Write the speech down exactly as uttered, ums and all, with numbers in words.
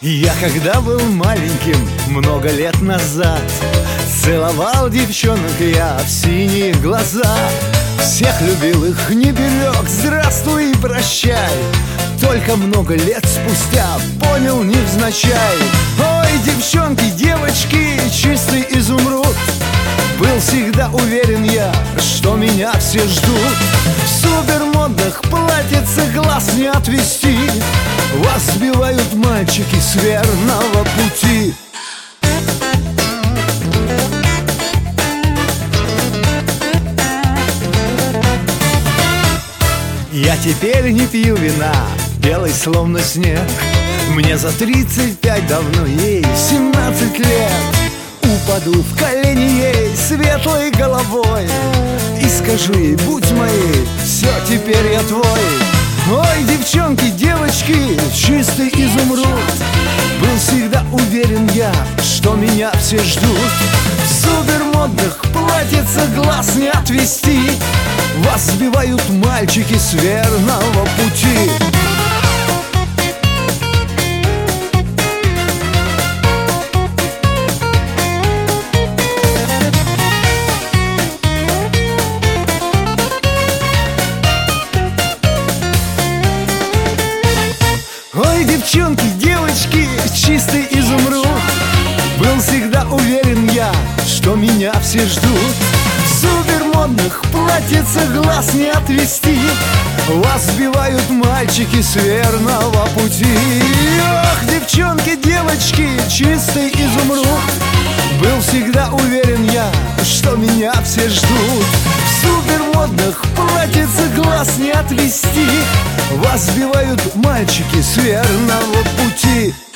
Я когда был маленьким, много лет назад, целовал девчонок я в синие глаза. Всех любил, их не берег, здравствуй и прощай. Только много лет спустя понял невзначай. Ой, девчонки, девочки, чистый изумруд. Был всегда уверен я, что меня все ждут. В супермодных платьицах глаз не отвести. Вас сбивают мальчики с верного пути. Я теперь не пью вина, белый словно снег. Мне за тридцать пять, давно ей семнадцать лет. Упаду в колени ей светлой головой и скажу ей: будь моей, все, теперь я твой. Ой, девчонки, девочки, чистый изумруд. Был всегда уверен я, что меня все ждут. В супермодных платьицах глаз не отвести. Вас сбивают мальчики с верного пути. Ой, девчонки, девочки, чистый изумруд. Был всегда уверен я, что меня все ждут. В супермодных платьицах глаз не отвести. Вас сбивают мальчики с верного пути. Ох, девчонки, девочки, чистый изумруд. Был всегда уверен я, что меня все ждут. В супермодных платьицах глаз не отвести. Вас сбивают мальчики с верного пути.